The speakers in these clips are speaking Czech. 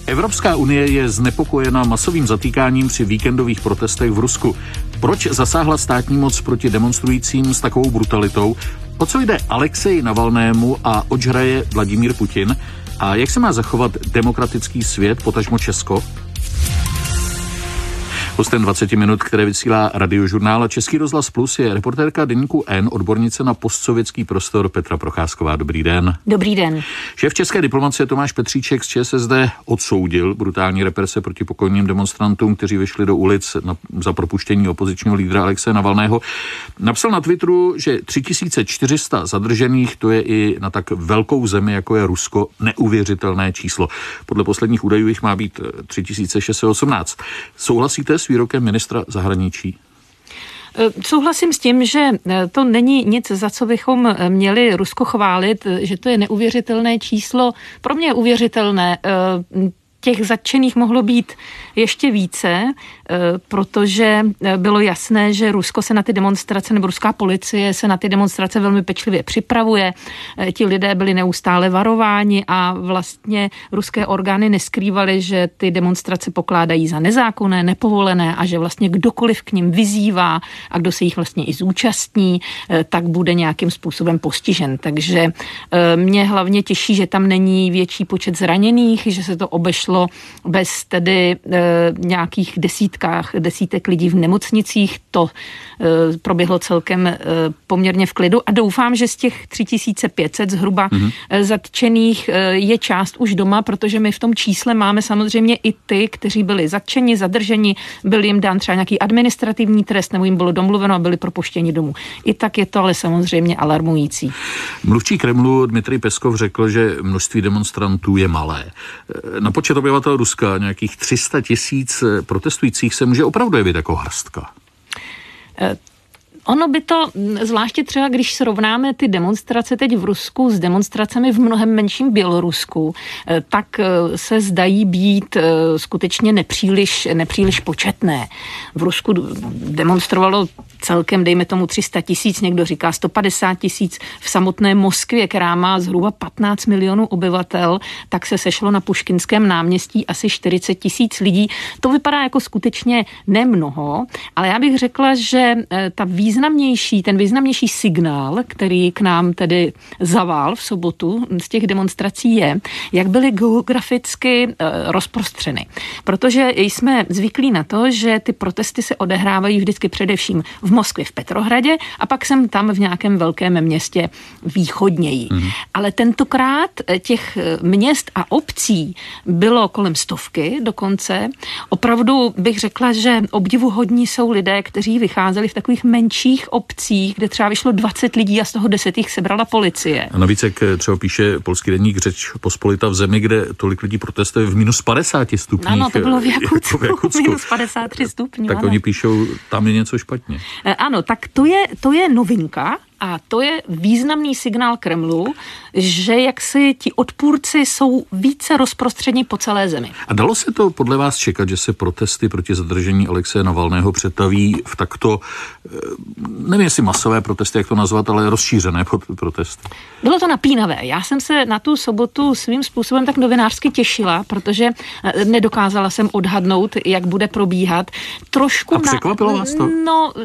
Evropská unie je znepokojena masovým zatýkáním při víkendových protestech v Rusku. Proč zasáhla státní moc proti demonstrujícím s takovou brutalitou? O co jde Alexeji Navalnému a oč hraje Vladimír Putin? A jak se má zachovat demokratický svět, potažmo Česko? Hostem 20 minut, které vysílá Radiožurnál a Český rozhlas Plus, je reportérka deníku N, odbornice na postsovětský prostor Petra Procházková. Dobrý den. Dobrý den. Šéf české diplomacie Tomáš Petříček z ČSSD odsoudil brutální represe proti pokojným demonstrantům, kteří vyšli do ulic za propuštění opozičního lídra Alexeje Navalného. Napsal na Twitteru, že 3400 zadržených, to je i na tak velkou zemi, jako je Rusko, neuvěřitelné číslo. Podle posledních údajů jich má být 3618. Souhlasíte s výrokem ministra zahraničí? Souhlasím s tím, že to není nic, za co bychom měli Rusko chválit, že to je neuvěřitelné číslo. Pro mě je uvěřitelné. Těch zatčených mohlo být ještě více, protože bylo jasné, že Rusko se na ty demonstrace, nebo ruská policie se na ty demonstrace velmi pečlivě připravuje. Ti lidé byli neustále varováni a vlastně ruské orgány neskrývaly, že ty demonstrace pokládají za nezákonné, nepovolené a že vlastně kdokoliv k nim vyzývá a kdo se jich vlastně i zúčastní, tak bude nějakým způsobem postižen. Takže mě hlavně těší, že tam není větší počet zraněných, že se to obešlo bez tedy nějakých desítek lidí v nemocnicích. To proběhlo celkem poměrně v klidu a doufám, že z těch 3500 zhruba zatčených je část už doma, protože my v tom čísle máme samozřejmě i ty, kteří byli zatčeni, zadrženi, byl jim dán třeba nějaký administrativní trest, nebo jim bylo domluveno a byli propuštěni domů. I tak je to ale samozřejmě alarmující. Mluvčí Kremlu Dmitrij Peskov řekl, že množství demonstrantů je malé. Na počet obyvatel Ruska nějakých 300 000 protestujících se může opravdu jevit jako hrstka. Ono by to, zvláště třeba když srovnáme ty demonstrace teď v Rusku s demonstracemi v mnohem menším Bělorusku, tak se zdají být skutečně nepříliš početné. V Rusku demonstrovalo celkem, dejme tomu 300 000, někdo říká 150 000. V samotné Moskvě, která má zhruba 15 milionů obyvatel, tak se sešlo na Puškinském náměstí asi 40 000 lidí. To vypadá jako skutečně nemnoho, ale já bych řekla, že ten významnější signál, který k nám tedy zavál v sobotu z těch demonstrací je, jak byly geograficky rozprostřeny. Protože jsme zvyklí na to, že ty protesty se odehrávají vždycky především v Moskvě, v Petrohradě a pak jsem tam v nějakém velkém městě východněji. Ale tentokrát těch měst a obcí bylo kolem 100 dokonce. Opravdu bych řekla, že obdivuhodní jsou lidé, kteří vycházeli v takových menších obcích, kde třeba vyšlo 20 lidí a z toho 10 jich sebrala policie. A navíc, jak třeba píše polský deník Řeč Pospolita, v zemi, kde tolik lidí protestuje v minus 50 stupních. Ano, to bylo v Jakutsku. Minus 53 stupňů. Tak ano. Oni píšou, tam je něco špatně. Ano, tak to je novinka. A to je významný signál Kremlu, že jaksi ti odpůrci jsou více rozprostřeni po celé zemi. A dalo se to podle vás čekat, že se protesty proti zadržení Alexeje Navalného přetaví v takto, nevím jestli masové protesty, jak to nazvat, ale rozšířené protesty? Bylo to napínavé. Já jsem se na tu sobotu svým způsobem tak novinářsky těšila, protože nedokázala jsem odhadnout, jak bude probíhat. A překvapilo vás to?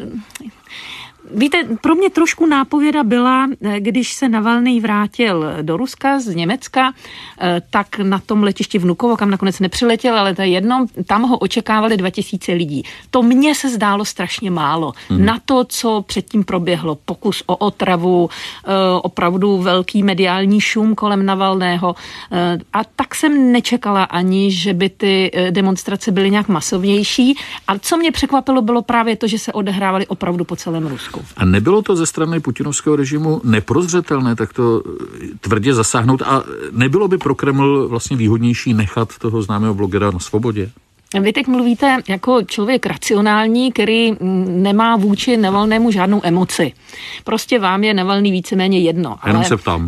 Víte, pro mě trošku nápověda byla, když se Navalný vrátil do Ruska z Německa, tak na tom letišti Vnukovo, kam nakonec nepřiletěl, ale to je jedno, tam ho očekávali 2000 lidí. To mně se zdálo strašně málo. Na to, co předtím proběhlo, pokus o otravu, opravdu velký mediální šum kolem Navalného. A tak jsem nečekala ani, že by ty demonstrace byly nějak masovnější. A co mě překvapilo, bylo právě to, že se odehrávaly opravdu po celém Rusku. A nebylo to ze strany putinovského režimu neprozřetelné takto tvrdě zasáhnout a nebylo by pro Kreml vlastně výhodnější nechat toho známého blogera na svobodě? Vy teď mluvíte jako člověk racionální, který nemá vůči Navalnému žádnou emoci. Prostě vám je Navalný víceméně jedno. Jenom se ptám.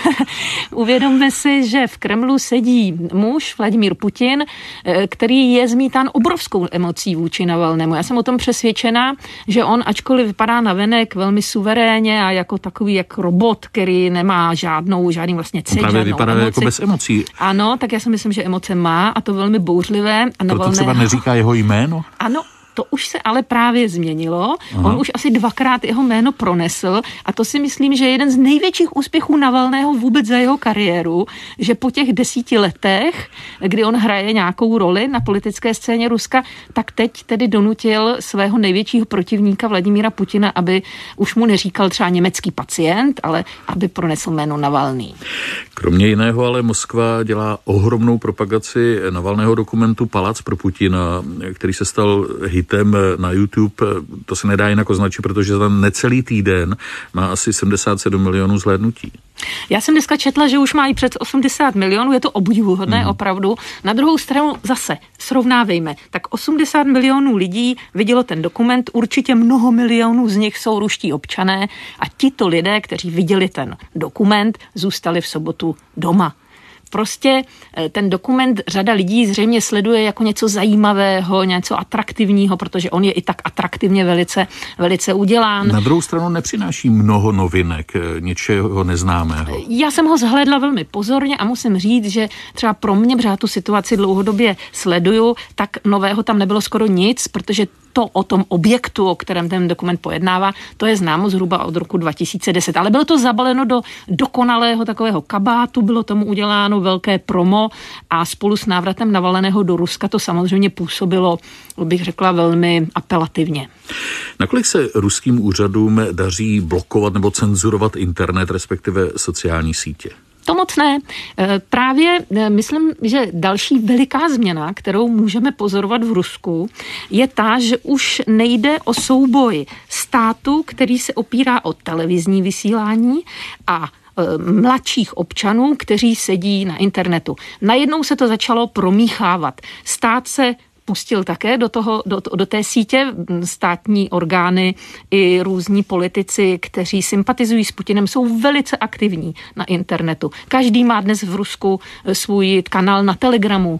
Uvědomme si, že v Kremlu sedí muž Vladimír Putin, který je zmítán obrovskou emocí vůči Navalnému. Já jsem o tom přesvědčená, že on, ačkoliv vypadá navenek velmi suverénně a jako takový jak robot, který nemá žádný vlastně cít, právě vypadá emoci. Jako bez emocí. Ano, tak já si myslím, že emoce má a to velmi bouřlivé. A Proto třeba neříká jeho jméno? Ano, to už se ale právě změnilo. Aha. On už asi 2krát jeho jméno pronesl a to si myslím, že je jeden z největších úspěchů Navalného vůbec za jeho kariéru, že po těch 10 letech, kdy on hraje nějakou roli na politické scéně Ruska, tak teď tedy donutil svého největšího protivníka Vladimíra Putina, aby už mu neříkal třeba německý pacient, ale aby pronesl jméno Navalný. Kromě jiného ale Moskva dělá ohromnou propagaci Navalného dokumentu Palác pro Putina, který se stal hitem na YouTube. To se nedá jinak označit, protože za necelý týden má asi 77 milionů zhlédnutí. Já jsem dneska četla, že už má i přes 80 milionů, je to obdivuhodné opravdu. Na druhou stranu zase srovnávejme, tak 80 milionů lidí vidělo ten dokument, určitě mnoho milionů z nich jsou ruští občané a tito lidé, kteří viděli ten dokument, zůstali v sobotu doma. Prostě ten dokument řada lidí zřejmě sleduje jako něco zajímavého, něco atraktivního, protože on je i tak atraktivně velice udělán. Na druhou stranu nepřináší mnoho novinek, něčeho neznámého. Já jsem ho zhlédla velmi pozorně a musím říct, že třeba pro mě, protože já tu situaci dlouhodobě sleduju, tak nového tam nebylo skoro nic, protože to o tom objektu, o kterém ten dokument pojednává, to je známo zhruba od roku 2010. Ale bylo to zabaleno do dokonalého takového kabátu, bylo tomu uděláno velké promo a spolu s návratem Navalného do Ruska to samozřejmě působilo, bych řekla, velmi apelativně. Nakolik se ruským úřadům daří blokovat nebo cenzurovat internet, respektive sociální sítě? To moc ne. Právě myslím, že další veliká změna, kterou můžeme pozorovat v Rusku, je ta, že už nejde o souboj státu, který se opírá o televizní vysílání a mladších občanů, kteří sedí na internetu. Najednou se to začalo promíchávat. Stát se pustil také do té sítě, státní orgány i různí politici, kteří sympatizují s Putinem, jsou velice aktivní na internetu. Každý má dnes v Rusku svůj kanál na Telegramu,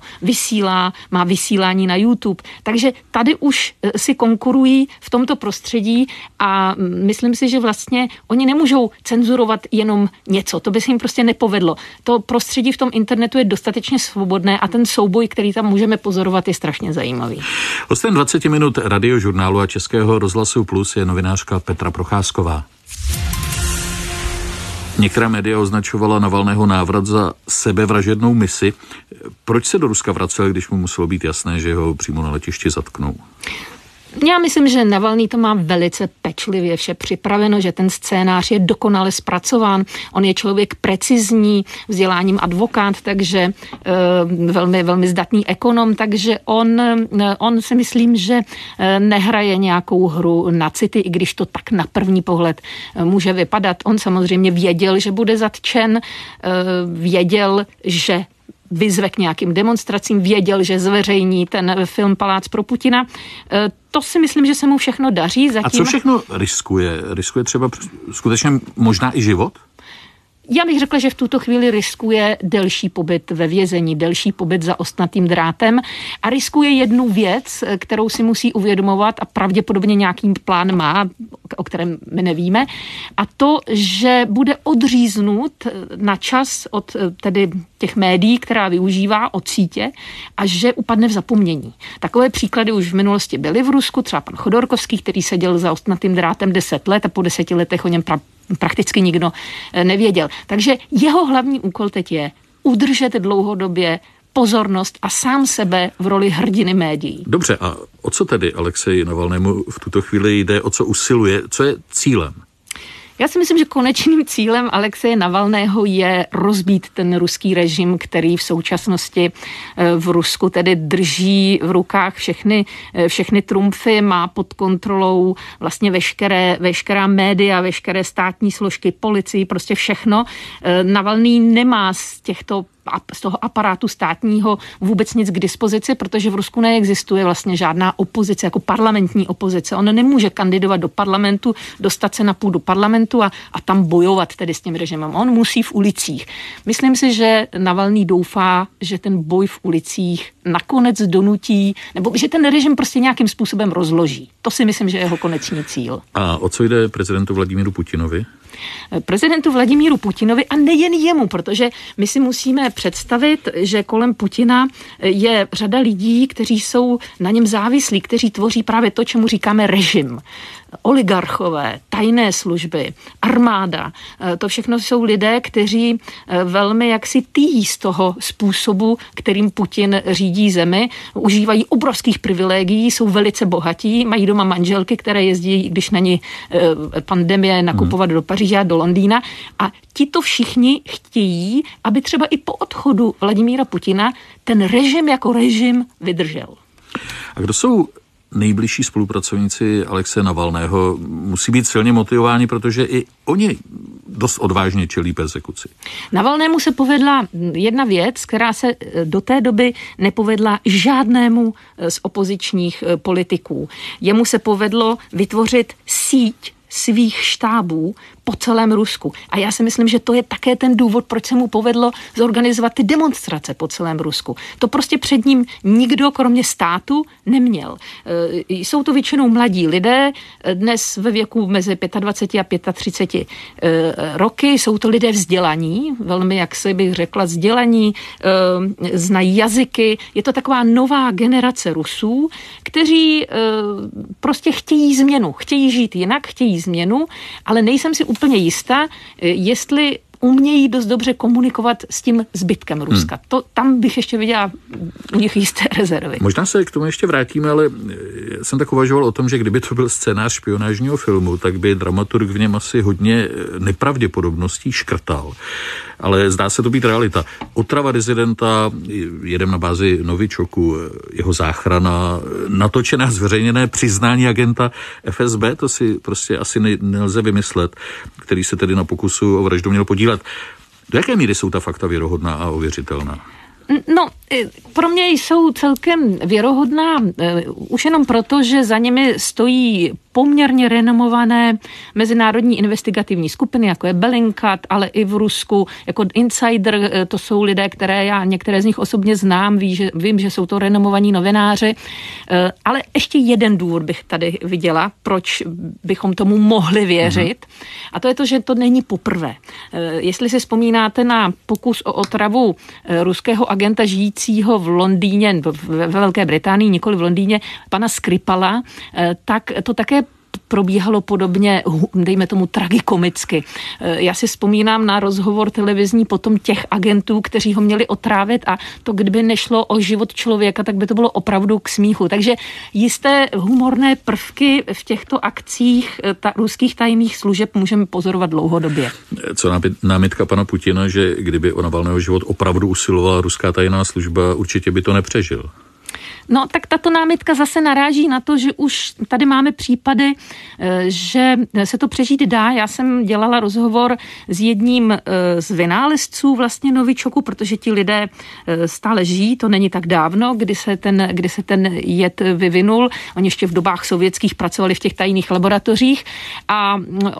má vysílání na YouTube, takže tady už si konkurují v tomto prostředí a myslím si, že vlastně oni nemůžou cenzurovat jenom něco, to by se jim prostě nepovedlo. To prostředí v tom internetu je dostatečně svobodné a ten souboj, který tam můžeme pozorovat, je strašně zajímavý. Hostem 20 minut Radiožurnálu a Českého rozhlasu Plus je novinářka Petra Procházková. Některá média označovala Navalného návrat za sebevražednou misi. Proč se do Ruska vracel, když mu muselo být jasné, že ho přímo na letišti zatknou? Já myslím, že Navalný to má velice pečlivě vše připraveno, že ten scénář je dokonale zpracován. On je člověk precizní, vzděláním advokát, takže velmi, velmi zdatný ekonom, takže on si myslím, že nehraje nějakou hru na city, i když to tak na první pohled může vypadat. On samozřejmě věděl, že bude zatčen, věděl, že vyzve k nějakým demonstracím, věděl, že zveřejní ten film Palác pro Putina. To si myslím, že se mu všechno daří. Zatím... A co všechno riskuje? Riskuje třeba skutečně možná i život? Já bych řekla, že v tuto chvíli riskuje delší pobyt ve vězení, delší pobyt za ostnatým drátem a riskuje jednu věc, kterou si musí uvědomovat a pravděpodobně nějaký plán má, o kterém my nevíme, a to, že bude odříznut na čas od tedy těch médií, která využívá, od sítě a že upadne v zapomnění. Takové příklady už v minulosti byly v Rusku, třeba pan Chodorkovský, který seděl za ostnatým drátem 10 let a po 10 letech o něm prakticky nikdo nevěděl. Takže jeho hlavní úkol teď je udržet dlouhodobě pozornost a sám sebe v roli hrdiny médií. Dobře, a o co tedy Alexeji Navalnému v tuto chvíli jde, o co usiluje, co je cílem? Já si myslím, že konečným cílem Alexeje Navalného je rozbít ten ruský režim, který v současnosti v Rusku tedy drží v rukách všechny trumfy, má pod kontrolou vlastně veškerá média, veškeré státní složky, policii, prostě všechno. Navalný nemá z těchto z toho aparátu státního vůbec nic k dispozici, protože v Rusku neexistuje vlastně žádná opozice, jako parlamentní opozice. On nemůže kandidovat do parlamentu, dostat se na půdu parlamentu a tam bojovat tedy s tím režimem. On musí v ulicích. Myslím si, že Navalný doufá, že ten boj v ulicích nakonec donutí, nebo že ten režim prostě nějakým způsobem rozloží. To si myslím, že je jeho konečný cíl. A o co jde prezidentu Vladimíru Putinovi? Prezidentu Vladimíru Putinovi a nejen jemu, protože my si musíme představit, že kolem Putina je řada lidí, kteří jsou na něm závislí, kteří tvoří právě to, čemu říkáme režim. Oligarchové, tajné služby, armáda, to všechno jsou lidé, kteří velmi jaksi týjí z toho způsobu, kterým Putin řídí zemi, užívají obrovských privilegií, jsou velice bohatí, mají doma manželky, které jezdí, když není pandemie, nakupovat do Paříže a do Londýna a tito všichni chtějí, aby třeba i po odchodu Vladimíra Putina ten režim jako režim vydržel. A kdo jsou nejbližší spolupracovníci Alexeje Navalného? Musí být silně motivováni, protože i oni dost odvážně čelí perzekuci. Navalnému se povedla jedna věc, která se do té doby nepovedla žádnému z opozičních politiků. Jemu se povedlo vytvořit síť svých štábů po celém Rusku. A já si myslím, že to je také ten důvod, proč se mu povedlo zorganizovat ty demonstrace po celém Rusku. To prostě před ním nikdo, kromě státu, neměl. Jsou to většinou mladí lidé, dnes ve věku mezi 25 a 35 roky, jsou to lidé vzdělaní, velmi, jak se bych řekla, vzdělaní, znají jazyky. Je to taková nová generace Rusů, kteří prostě chtějí změnu, chtějí žít jinak, chtějí změnu, ale nejsem si úplně jistá, jestli umějí dost dobře komunikovat s tím zbytkem Ruska. Tam bych ještě viděla u nich jisté rezervy. Možná se k tomu ještě vrátíme, ale jsem tak uvažoval o tom, že kdyby to byl scénář špionážního filmu, tak by dramaturg v něm asi hodně nepravděpodobností škrtal. Ale zdá se to být realita. Otrava dizidenta, jedem na bázi novičoku, jeho záchrana, natočené zveřejněné přiznání agenta FSB, to si prostě asi nelze vymyslet, který se tedy na pokusu o vraždu měl podílet. Do jaké míry jsou ta fakta věrohodná a ověřitelná? No, pro mě jsou celkem věrohodná už jenom proto, že za nimi stojí poměrně renomované mezinárodní investigativní skupiny, jako je Bellingcat, ale i v Rusku jako Insider, to jsou lidé, které já některé z nich osobně znám, vím, že jsou to renomovaní novináři, ale ještě jeden důvod bych tady viděla, proč bychom tomu mohli věřit, a to je to, že to není poprvé. Jestli si vzpomínáte na pokus o otravu ruského agenta žijícího v Londýně, ve Velké Británii, nikoli v Londýně, pana Skripala, tak to také probíhalo podobně, dejme tomu tragikomicky. Já si vzpomínám na rozhovor televizní potom těch agentů, kteří ho měli otrávit, a to, kdyby nešlo o život člověka, tak by to bylo opravdu k smíchu. Takže jisté humorné prvky v těchto akcích ruských tajných služeb můžeme pozorovat dlouhodobě. Co námitka pana Putina, že kdyby o Navalného život opravdu usilovala ruská tajná služba, určitě by to nepřežil. No, tak tato námitka zase naráží na to, že už tady máme případy, že se to přežít dá. Já jsem dělala rozhovor s jedním z vynálezců vlastně novičoku, protože ti lidé stále žijí, to není tak dávno, kdy se ten jed vyvinul. Oni ještě v dobách sovětských pracovali v těch tajných laboratořích a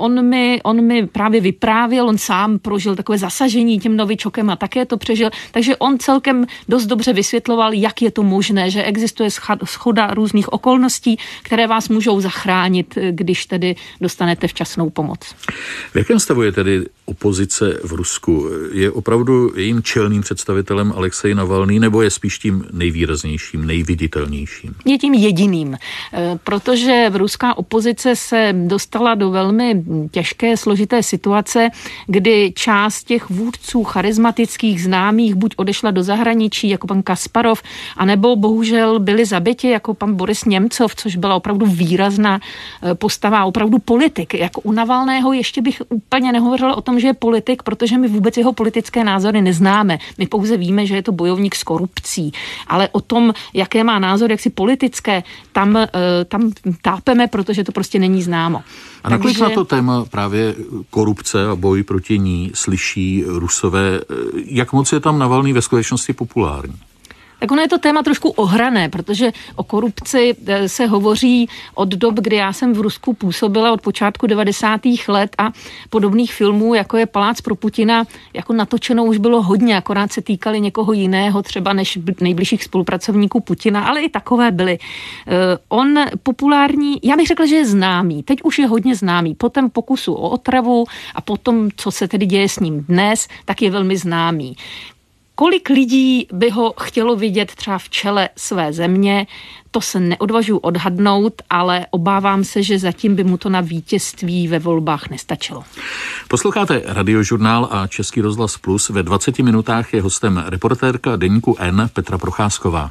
on mi právě vyprávěl, on sám prožil takové zasažení tím novičokem a také to přežil, takže on celkem dost dobře vysvětloval, jak je to možné, že existuje shoda různých okolností, které vás můžou zachránit, když tedy dostanete včasnou pomoc. V jakém stavu je tedy opozice v Rusku? Je opravdu jejím čelným představitelem Alexej Navalný, nebo je spíš tím nejvýraznějším, nejviditelnějším? Je tím jediným, protože ruská opozice se dostala do velmi těžké, složité situace, kdy část těch vůdců charismatických známých buď odešla do zahraničí, jako pan Kasparov, anebo bohužel bohužel byli zabiti, jako pan Boris Němcov, což byla opravdu výrazná postava, opravdu politik. Jako u Navalného ještě bych úplně nehovořila o tom, že je politik, protože my vůbec jeho politické názory neznáme. My pouze víme, že je to bojovník s korupcí. Ale o tom, jaké má názory, jaksi politické, tam tápeme, protože to prostě není známo. A nakolik na to téma právě korupce a boj proti ní slyší Rusové, jak moc je tam Navalný ve skutečnosti populární? Tak ono je to téma trošku ohrané, protože o korupci se hovoří od dob, kdy já jsem v Rusku působila od počátku 90. let a podobných filmů, jako je Palác pro Putina, jako natočeno už bylo hodně, akorát se týkali někoho jiného, třeba než nejbližších spolupracovníků Putina, ale i takové byly. On populární, já bych řekla, že je známý, teď už je hodně známý, po tom pokusu o otravu a potom, co se tedy děje s ním dnes, tak je velmi známý. Kolik lidí by ho chtělo vidět třeba v čele své země, to se neodvažuji odhadnout, ale obávám se, že zatím by mu to na vítězství ve volbách nestačilo. Posloucháte Radiožurnál a Český rozhlas Plus. Ve 20 minutách je hostem reportérka deníku N Petra Procházková.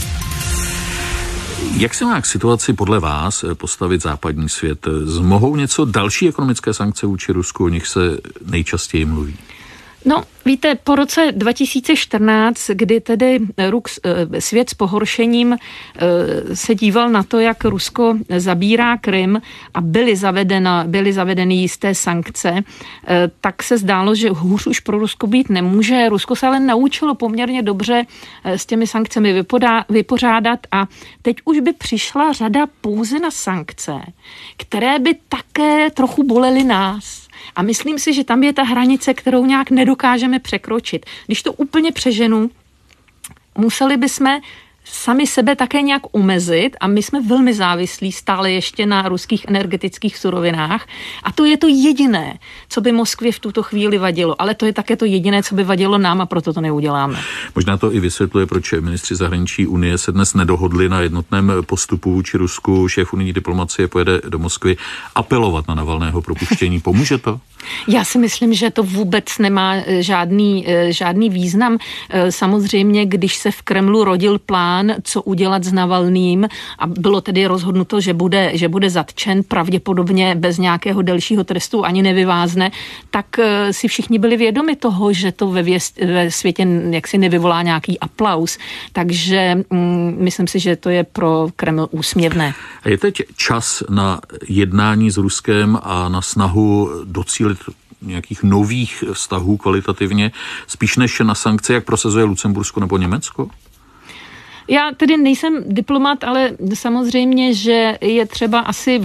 Jak se má k situaci podle vás postavit západní svět? Zmohou něco další ekonomické sankce vůči Rusku, o nich se nejčastěji mluví? No, víte, po roce 2014, kdy tedy svět s pohoršením se díval na to, jak Rusko zabírá Krym a byly zavedeny jisté sankce, tak se zdálo, že hůř už pro Rusko být nemůže. Rusko se ale naučilo poměrně dobře s těmi sankcemi vypořádat a teď už by přišla řada pouze na sankce, které by také trochu bolely nás. A myslím si, že tam je ta hranice, kterou nějak nedokážeme překročit. Když to úplně přeženu, museli bychom sami sebe také nějak omezit a my jsme velmi závislí stále ještě na ruských energetických surovinách a to je to jediné, co by Moskvě v tuto chvíli vadilo, ale to je také to jediné, co by vadilo nám a proto to neuděláme. Možná to i vysvětluje, proč ministři zahraničí Unie se dnes nedohodli na jednotném postupu vůči Rusku. Šéf unijní diplomacie pojede do Moskvy apelovat na Navalného propuštění. Pomůže to? Já si myslím, že to vůbec nemá žádný význam. Samozřejmě, když se v Kremlu rodil plán, co udělat s Navalným a bylo tedy rozhodnuto, že bude zatčen, pravděpodobně bez nějakého delšího trestu ani nevyvázne, tak si všichni byli vědomi toho, že to ve světě jaksi nevyvolá nějaký aplaus. Takže myslím si, že to je pro Kreml úsměvné. A je teď čas na jednání s Ruskem a na snahu docílit nějakých nových vztahů kvalitativně, spíš než na sankce, jak prosazuje Lucembursko nebo Německo? Já tedy nejsem diplomat, ale samozřejmě, že je třeba asi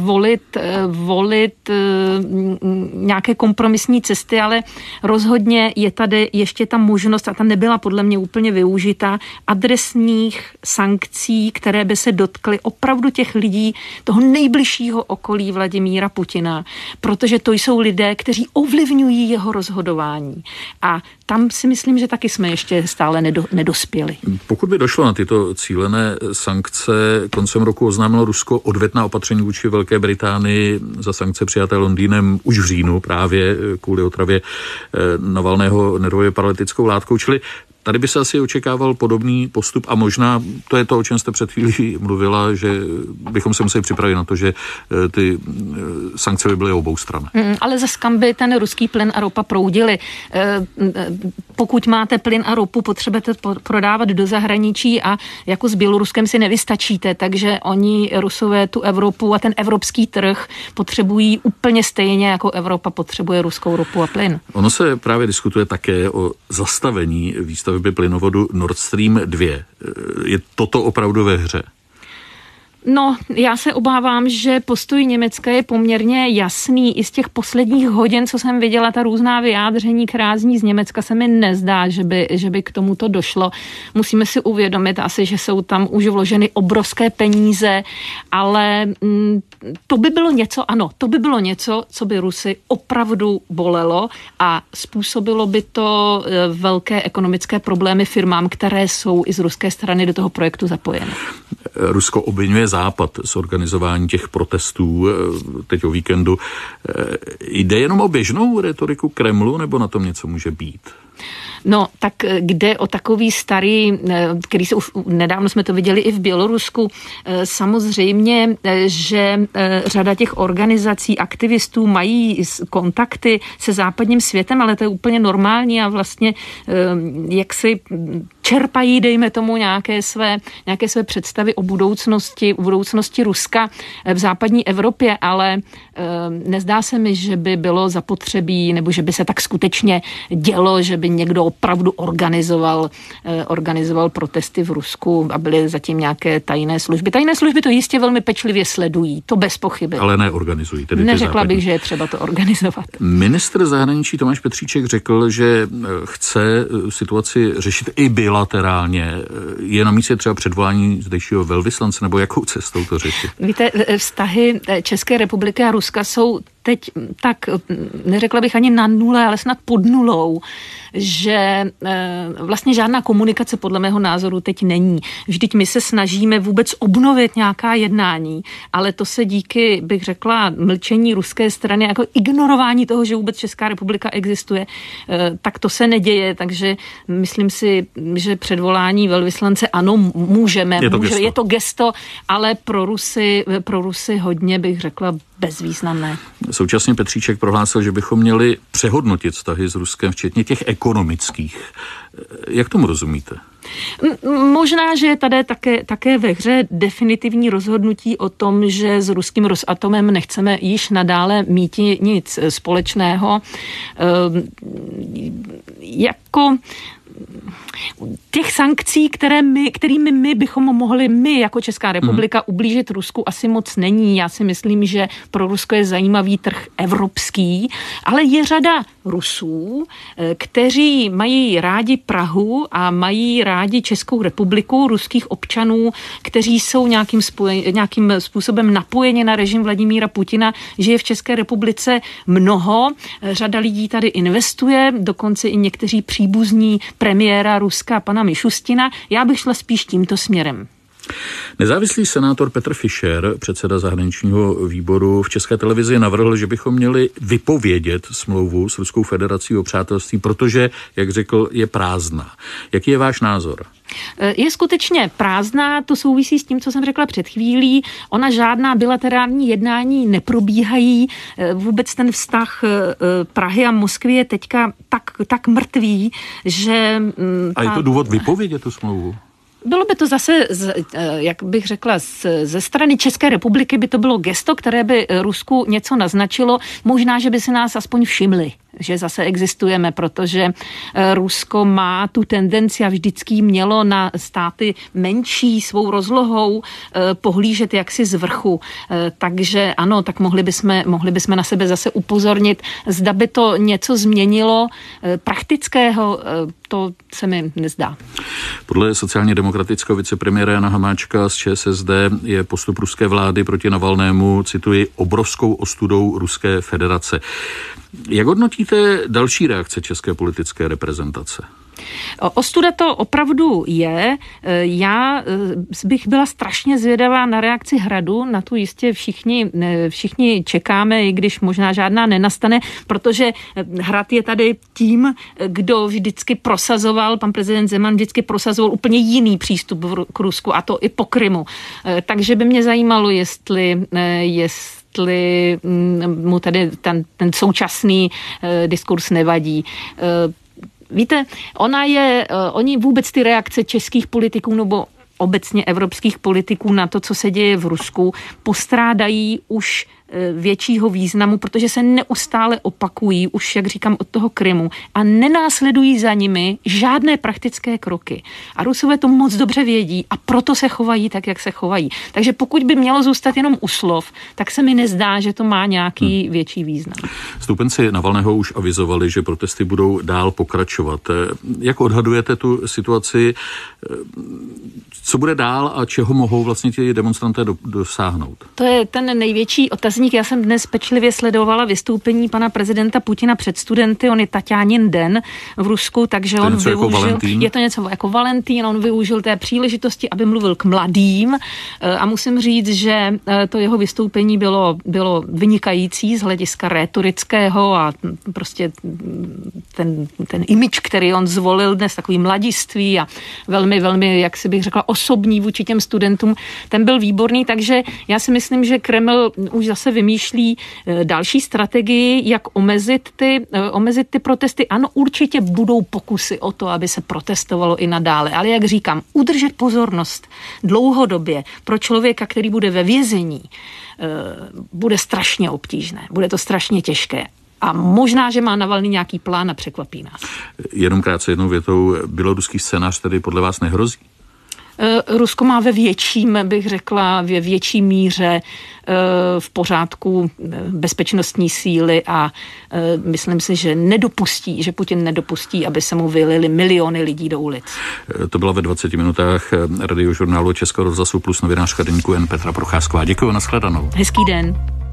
volit nějaké kompromisní cesty, ale rozhodně je tady ještě ta možnost, a ta nebyla podle mě úplně využita, adresních sankcí, které by se dotkly opravdu těch lidí, toho nejbližšího okolí Vladimíra Putina, protože to jsou lidé, kteří ovlivňují jeho rozhodování. A tam si myslím, že taky jsme ještě stále nedospěli. Pokud by došlo na tyto cílené sankce, koncem roku oznámilo Rusko odvetná opatření vůči Velké Británii za sankce přijaté Londýnem už v říjnu právě kvůli otravě Navalného nervově paralytickou látkou, čili tady by se asi očekával podobný postup a možná to je to, o čem jste před chvílí mluvila, že bychom se museli připravit na to, že ty sankce by byly obou stran. Ale zas kam by ten ruský plyn a ropa proudili? Pokud máte plyn a ropu, potřebujete prodávat do zahraničí a jako s Běloruskem si nevystačíte, takže oni, Rusové, tu Evropu a ten evropský trh potřebují úplně stejně, jako Evropa potřebuje ruskou ropu a plyn. Ono se právě diskutuje také o zastavení výstavby plynovodu Nord Stream 2. Je toto opravdu ve hře? No, já se obávám, že postoj Německa je poměrně jasný. I z těch posledních hodin, co jsem viděla, ta různá vyjádření krázní z Německa, se mi nezdá, že by k tomuto došlo. Musíme si uvědomit asi, že jsou tam už vloženy obrovské peníze, ale to by bylo něco, co by Rusy opravdu bolelo a způsobilo by to velké ekonomické problémy firmám, které jsou i z ruské strany do toho projektu zapojeny. Rusko obviňuje Západ z organizování těch protestů teď o víkendu. Jde jenom o běžnou retoriku Kremlu, nebo na tom něco může být? No, tak jde o takový starý, který se už nedávno jsme to viděli i v Bělorusku. Samozřejmě, že řada těch organizací, aktivistů mají kontakty se západním světem, ale to je úplně normální a vlastně jak si čerpají, dejme tomu, nějaké své představy o budoucnosti Ruska v západní Evropě, ale nezdá se mi, že by bylo zapotřebí, nebo že by se tak skutečně dělo, že by někdo opravdu organizoval protesty v Rusku a byly zatím nějaké tajné služby. Tajné služby to jistě velmi pečlivě sledují, to bez pochyby. Ale neorganizují. Neřekla bych, že je třeba to organizovat. Ministr zahraničí Tomáš Petříček řekl, že chce situaci řešit i bilaterálně. Je na místě třeba předvolání zdejšího velvyslance, nebo jakou cestou to řešit? Víte, vztahy České republiky a Ruska jsou teď tak, neřekla bych ani na nule, ale snad pod nulou, že vlastně žádná komunikace podle mého názoru teď není. Vždyť my se snažíme vůbec obnovit nějaká jednání, ale to se díky, bych řekla, mlčení ruské strany, jako ignorování toho, že vůbec Česká republika existuje, tak to se neděje, takže myslím si, že předvolání velvyslance ano, můžeme. Je to gesto, ale pro Rusy hodně, bych řekla, bezvýznamné. Současně Petříček prohlásil, že bychom měli přehodnotit vztahy s Ruskem, včetně těch ekonomických. Jak tomu rozumíte? Možná, že je tady také ve hře definitivní rozhodnutí o tom, že s ruským Rosatomem nechceme již nadále mít nic společného. Jako těch sankcí, kterými my bychom mohli jako Česká republika ublížit Rusku, asi moc není. Já si myslím, že pro Rusko je zajímavý trh evropský, ale je řada Rusů, kteří mají rádi Prahu a mají rádi Českou republiku, ruských občanů, kteří jsou nějakým způsobem napojeni na režim Vladimíra Putina, že je v České republice mnoho. Řada lidí tady investuje, dokonce i někteří příbuzní premiéra Ruska, pana Mišustina. Já bych šla spíš tímto směrem. Nezávislý senátor Petr Fischer, předseda zahraničního výboru v České televizi, navrhl, že bychom měli vypovědět smlouvu s Ruskou federací o přátelství, protože, jak řekl, je prázdná. Jaký je váš názor? Je skutečně prázdná, to souvisí s tím, co jsem řekla před chvílí. Ona žádná bilaterální jednání neprobíhají. Vůbec ten vztah Prahy a Moskvy je teďka tak mrtvý, že... A je to důvod vypovědět tu smlouvu? Bylo by to zase, jak bych řekla, ze strany České republiky by to bylo gesto, které by Rusku něco naznačilo. Možná, že by si nás aspoň všimli, že zase existujeme, protože Rusko má tu tendenci a vždycky mělo na státy menší svou rozlohou pohlížet jaksi z vrchu. Takže ano, tak mohli bychom na sebe zase upozornit. Zda by to něco změnilo praktického, to se mi nezdá. Podle sociálně demokratického vicepremiéra Jana Hamáčka z ČSSD je postup ruské vlády proti Navalnému, cituji, obrovskou ostudou Ruské federace. Jak hodnotíte další reakce české politické reprezentace? Ostuda to opravdu je. Já bych byla strašně zvědavá na reakci Hradu, na tu jistě všichni čekáme, i když možná žádná nenastane, protože Hrad je tady tím, kdo vždycky prosazoval, pan prezident Zeman vždycky prosazoval úplně jiný přístup k Rusku, a to i po Krymu. Takže by mě zajímalo, jestli mu tady ten současný diskurs nevadí. Víte, oni vůbec ty reakce českých politiků nebo obecně evropských politiků na to, co se děje v Rusku, postrádají už většího významu, protože se neustále opakují, už jak říkám, od toho Krymu a nenásledují za nimi žádné praktické kroky. A Rusové to moc dobře vědí a proto se chovají tak, jak se chovají. Takže pokud by mělo zůstat jenom u slov, tak se mi nezdá, že to má nějaký větší význam. Stoupenci Navalného už avizovali, že protesty budou dál pokračovat. Jak odhadujete tu situaci? Co bude dál a čeho mohou vlastně ti demonstranté dosáhnout? To je ten největší otazník. Já jsem dnes pečlivě sledovala vystoupení pana prezidenta Putina před studenty. On je Taťánin den v Rusku, takže on využil... Je to něco jako Valentín, on využil té příležitosti, aby mluvil k mladým a musím říct, že to jeho vystoupení bylo vynikající z hlediska rétorického a prostě ten image, který on zvolil dnes, takový mladiství a velmi, velmi, jak si bych řekla, osobní vůči těm studentům, ten byl výborný, takže já si myslím, že Kreml už zase vymýšlí další strategii, jak omezit ty protesty. Ano, určitě budou pokusy o to, aby se protestovalo i nadále, ale jak říkám, udržet pozornost dlouhodobě pro člověka, který bude ve vězení, bude strašně obtížné, bude to strašně těžké. A možná, že má Navalný nějaký plán a překvapí nás. Jenom krátce jednou větou, běloruský scénář tedy podle vás nehrozí? Rusko má ve větší míře v pořádku bezpečnostní síly a myslím si, že Putin nedopustí, aby se mu vylili miliony lidí do ulic. To byla ve 20 minutách radiožurnálu Českého rozhlasu Plus novinářka Deníku N Petra Procházková. Děkuji, nashledanou. Hezký den.